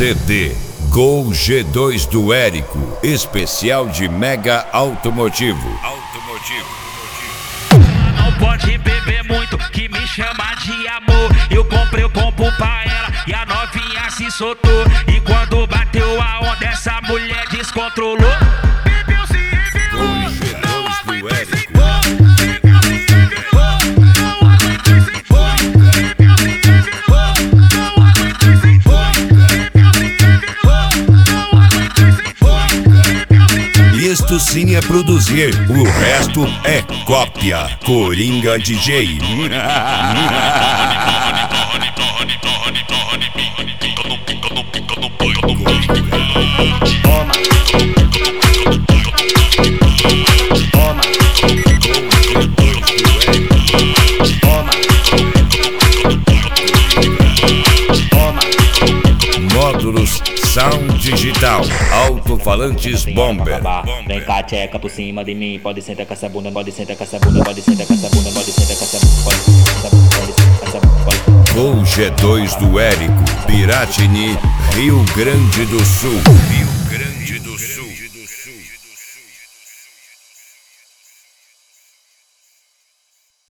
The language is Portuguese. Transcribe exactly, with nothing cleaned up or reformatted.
C D Gol G dois do Érico, especial de Mega Automotivo. Automotivo. Não pode beber muito, que me chama de amor. Eu comprei o combo pra ela e a novinha se soltou. E quando bateu a onda, essa mulher descontrolou. Bebeu, se Gol envergou, G dois do Érico. bebeu, se envergou, não aguentei sem foi. Bebeu, se envergou, não aguentei sem foi. Bebeu, se envergou, não aguentei sem foi. Bebeu, se envergou. Isto sim é produzir, o resto é cópia. Coringa D J. Módulos Sound Digital, alto-falantes Bomber. Vem cá, tcheca por cima de mim. Pode sentar com essa bunda, pode sentar com essa bunda, pode sentar com essa bunda, pode sentar com essa bunda, pode sentar com essa bunda, pode. Gol G dois do Érico, Piratini, Rio Grande do Sul. Rio Grande do Sul.